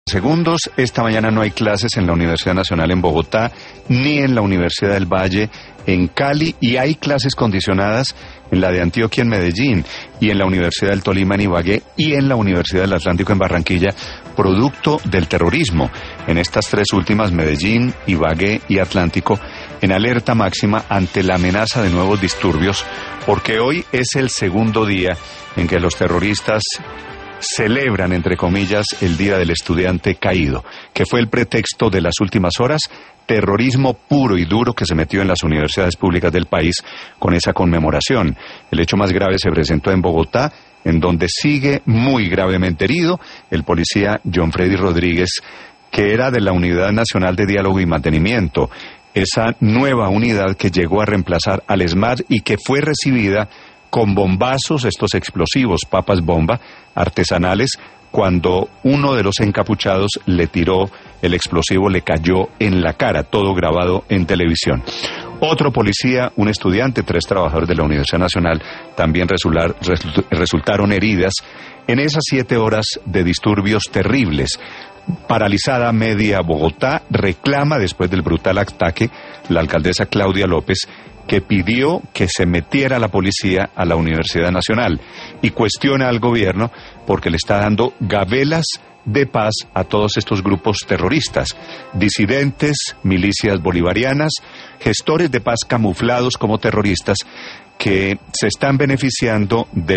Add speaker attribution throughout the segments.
Speaker 1: Segundos, esta mañana no hay clases en la Universidad Nacional en Bogotá, ni en la Universidad del Valle en Cali, y hay clases condicionadas en la de Antioquia en Medellín, y en la Universidad del Tolima en Ibagué, y en la Universidad del Atlántico en Barranquilla, producto del terrorismo. En estas tres últimas, Medellín, Ibagué y Atlántico, en alerta máxima ante la amenaza de nuevos disturbios, porque hoy es el segundo día en que los terroristas celebran, entre comillas, el Día del Estudiante Caído, que fue el pretexto de las últimas horas, terrorismo puro y duro que se metió en las universidades públicas del país con esa conmemoración. El hecho más grave se presentó en Bogotá, en donde sigue muy gravemente herido el policía John Freddy Rodríguez, que era de la Unidad Nacional de Diálogo y Mantenimiento, esa nueva unidad que llegó a reemplazar al ESMAD y que fue recibida con bombazos, estos explosivos, papas bomba, artesanales, cuando uno de los encapuchados le tiró el explosivo, le cayó en la cara, todo grabado en televisión. Otro policía, un estudiante, 3 trabajadores de la Universidad Nacional también resultaron heridas en esas 7 horas de disturbios terribles. Paralizada media Bogotá, reclama después del brutal ataque la alcaldesa Claudia López, que pidió que se metiera la policía a la Universidad Nacional y cuestiona al gobierno porque le está dando gabelas de paz a todos estos grupos terroristas, disidentes, milicias bolivarianas, gestores de paz camuflados como terroristas que se están beneficiando de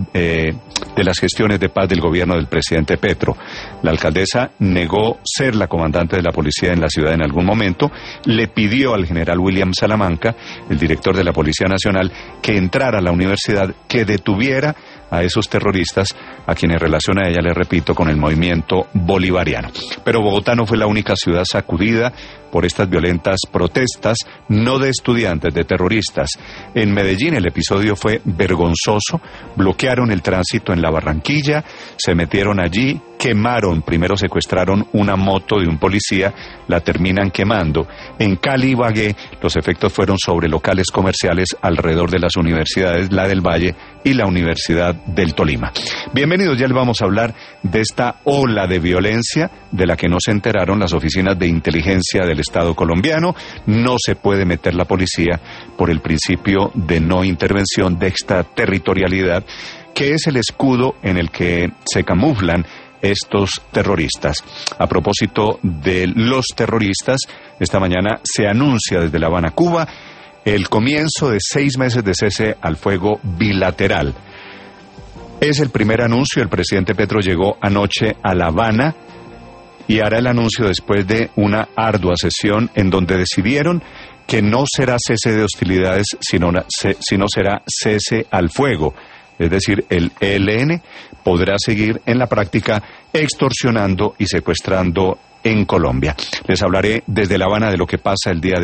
Speaker 1: las gestiones de paz del gobierno del presidente Petro. La alcaldesa negó ser la comandante de la policía en la ciudad en algún momento, le pidió al general William Salamanca, el director de la Policía Nacional, que entrara a la universidad, que detuviera a esos terroristas, a quienes relaciona ella, le repito, con el movimiento bolivariano. Pero Bogotá no fue la única ciudad sacudida por estas violentas protestas, no de estudiantes, de terroristas. En Medellín el episodio fue vergonzoso, bloquearon el tránsito en la Barranquilla, se metieron allí, quemaron, primero secuestraron una moto de un policía, la terminan quemando. En Cali y Ibagué los efectos fueron sobre locales comerciales alrededor de las universidades, la del Valle y la Universidad del Tolima. Bienvenidos, ya les vamos a hablar de esta ola de violencia de la que no se enteraron las oficinas de inteligencia del Estado colombiano. No se puede meter la policía por el principio de no intervención, de extraterritorialidad, que es el escudo en el que se camuflan estos terroristas. A propósito de los terroristas, esta mañana se anuncia desde La Habana, Cuba, el comienzo de 6 meses de cese al fuego bilateral. Es el primer anuncio. El presidente Petro llegó anoche a La Habana y hará el anuncio después de una ardua sesión en donde decidieron que no será cese de hostilidades, sino será cese al fuego. Es decir, el ELN podrá seguir en la práctica extorsionando y secuestrando en Colombia. Les hablaré desde La Habana de lo que pasa el día de